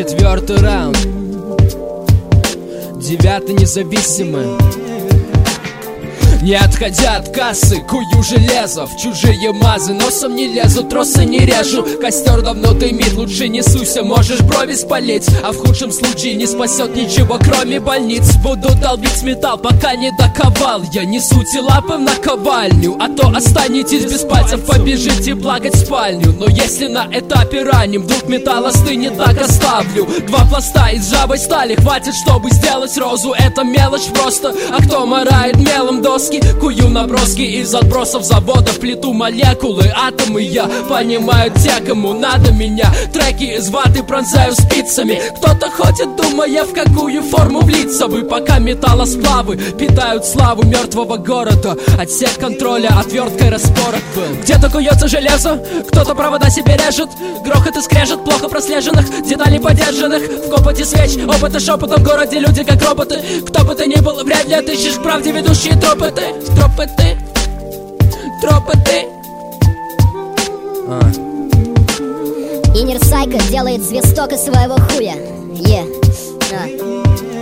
4-й раунд. 9-й независимый. Не отходя от кассы, кую железо в чужие мазы. Носом не лезу, тросы не режу. Костер давно дымит, лучше не суйся, можешь брови спалить. А в худшем случае не спасет ничего, кроме больниц. Буду долбить металл, пока не доковал. Я несу тела в наковальню, а то останетесь без пальцев, побежите плакать в спальню. Но если на этапе ранним вдруг металл остынет, так оставлю 2 пласта из ржавой стали. Хватит, чтобы сделать розу, это мелочь просто. А кто марает мелом доски? Кую наброски из отбросов заводов, плиту молекулы, атомы. Я понимаю те, кому надо меня. Треки из ваты пронзаю спицами. Кто-то ходит, думая, в какую форму влиться бы. Пока металлосплавы питают славу мертвого города. Отсек контроля отверткой распорот был. Где-то куется железо, кто-то провода себе режет. Грохот и скрежет плохо прослеженных деталей подержанных. В копоте свеч, опыта шепотом в городе люди как роботы. Кто бы ты ни был, вряд ли отыщешь в правде ведущие тропы ты. Тропы ты. Иннер Сайко делает свисток из своего хуя.